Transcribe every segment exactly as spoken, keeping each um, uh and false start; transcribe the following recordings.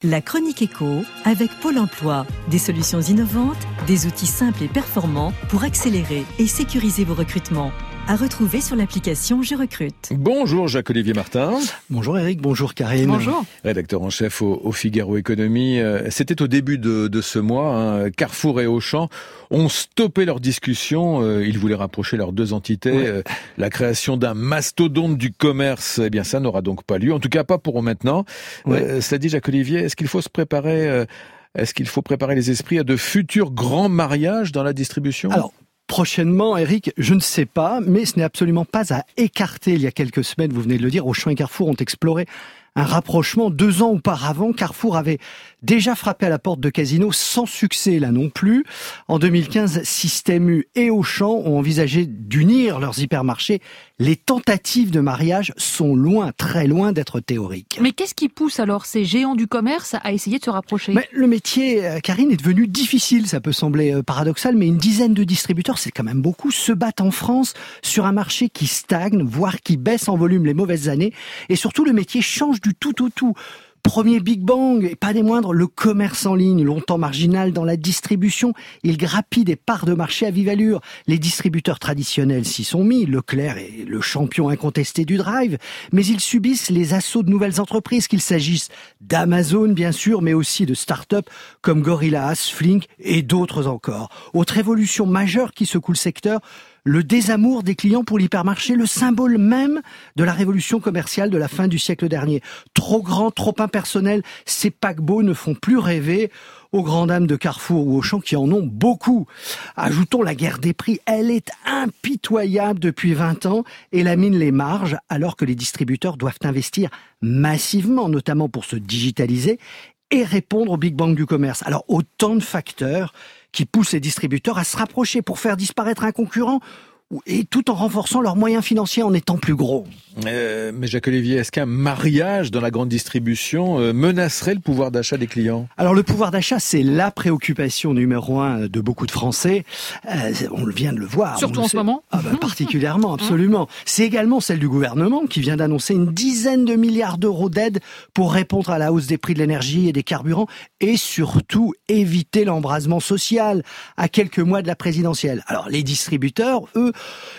La chronique éco avec Pôle emploi. Des solutions innovantes, des outils simples et performants pour accélérer et sécuriser vos recrutements. À retrouver sur l'application Je recrute. Bonjour Jacques-Olivier Martin. Bonjour Eric, bonjour Karine. Bonjour. Rédacteur en chef au, au Figaro Économie. C'était au début de, de ce mois. Hein. Carrefour et Auchan ont stoppé leur discussion. Ils voulaient rapprocher leurs deux entités. Ouais. La création d'un mastodonte du commerce, eh bien ça n'aura donc pas lieu. En tout cas pas pour maintenant. Ouais. Euh, cela dit Jacques-Olivier, est-ce qu'il faut se préparer euh, Est-ce qu'il faut préparer les esprits à de futurs grands mariages dans la distribution ? Alors, prochainement, Eric, je ne sais pas, mais ce n'est absolument pas à écarter. Il y a quelques semaines, vous venez de le dire, Auchan et Carrefour ont exploré un rapprochement. Deux ans auparavant, Carrefour avait déjà frappé à la porte de Casino sans succès là non plus. En deux mille quinze, Système U et Auchan ont envisagé d'unir leurs hypermarchés. Les tentatives de mariage sont loin, très loin d'être théoriques. Mais qu'est-ce qui pousse alors ces géants du commerce à essayer de se rapprocher ? Mais le métier, Karine, est devenu difficile. Ça peut sembler paradoxal, mais une dizaine de distributeurs, c'est quand même beaucoup, se battent en France sur un marché qui stagne, voire qui baisse en volume les mauvaises années. Et surtout, le métier change du tout au tout. Premier Big Bang, et pas des moindres, le commerce en ligne, longtemps marginal dans la distribution, il grappille des parts de marché à vive allure. Les distributeurs traditionnels s'y sont mis, Leclerc est le champion incontesté du drive, mais ils subissent les assauts de nouvelles entreprises, qu'il s'agisse d'Amazon bien sûr, mais aussi de start-up comme Gorillaz, Flink et d'autres encore. Autre évolution majeure qui secoue le secteur, le désamour des clients pour l'hypermarché, le symbole même de la révolution commerciale de la fin du siècle dernier. Trop grand, trop impersonnel, ces paquebots ne font plus rêver aux grandes dames de Carrefour ou Auchan qui en ont beaucoup. Ajoutons la guerre des prix, elle est impitoyable depuis vingt ans et lamine les marges alors que les distributeurs doivent investir massivement, notamment pour se digitaliser et répondre au Big Bang du commerce. Alors autant de facteurs qui poussent les distributeurs à se rapprocher pour faire disparaître un concurrent et tout en renforçant leurs moyens financiers en étant plus gros. Euh, mais Jacques-Olivier, est-ce qu'un mariage dans la grande distribution euh, menacerait le pouvoir d'achat des clients ? Alors le pouvoir d'achat, c'est la préoccupation numéro un de beaucoup de Français. Euh, on vient de le voir. Surtout en ce moment. Ah ben, particulièrement, absolument. C'est également celle du gouvernement qui vient d'annoncer une dizaine de milliards d'euros d'aide pour répondre à la hausse des prix de l'énergie et des carburants et surtout éviter l'embrasement social à quelques mois de la présidentielle. Alors les distributeurs, eux,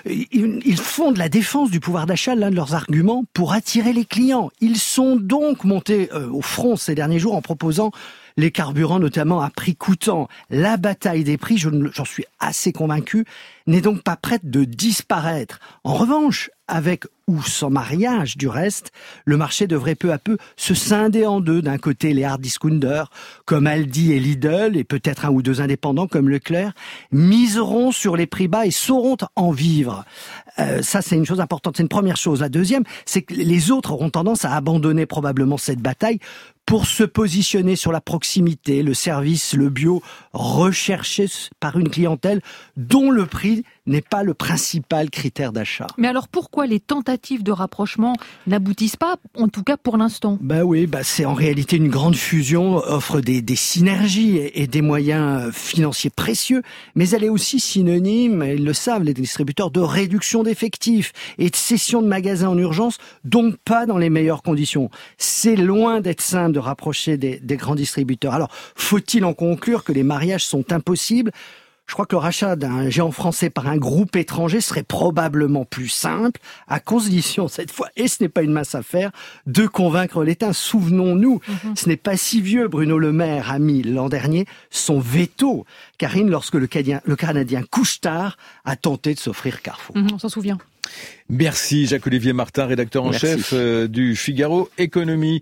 ils font de la défense du pouvoir d'achat l'un de leurs arguments pour attirer les clients. Ils sont donc montés euh, au front ces derniers jours en proposant les carburants notamment à prix coûtant. La bataille des prix, je, j'en suis assez convaincu, n'est donc pas prête de disparaître. En revanche, avec ou sans mariage du reste, le marché devrait peu à peu se scinder en deux. D'un côté, les hard discounters comme Aldi et Lidl, et peut-être un ou deux indépendants comme Leclerc, miseront sur les prix bas et sauront en vivre. Euh, ça, c'est une chose importante. C'est une première chose. La deuxième, c'est que les autres auront tendance à abandonner probablement cette bataille pour se positionner sur la proximité, le service, le bio, recherché par une clientèle dont le prix n'est pas le principal critère d'achat. Mais alors pourquoi les tentatives de rapprochement n'aboutissent pas, en tout cas pour l'instant ? Bah oui, bah c'est en réalité une grande fusion, offre des, des synergies et, et des moyens financiers précieux, mais elle est aussi synonyme, ils le savent les distributeurs, de réduction d'effectifs et de cession de magasins en urgence, donc pas dans les meilleures conditions. C'est loin d'être simple de rapprocher des, des grands distributeurs. Alors, faut-il en conclure que les mariages sont impossibles ? Je crois que le rachat d'un géant français par un groupe étranger serait probablement plus simple, à condition cette fois, et ce n'est pas une mince affaire, de convaincre l'État. Souvenons-nous, mm-hmm. ce n'est pas si vieux, Bruno Le Maire a mis l'an dernier son veto, Karine, lorsque le Canadien, le Canadien Couche-Tard a tenté de s'offrir Carrefour. Mm-hmm, on s'en souvient. Merci Jacques-Olivier Martin, rédacteur en Merci. chef euh, du Figaro Économie.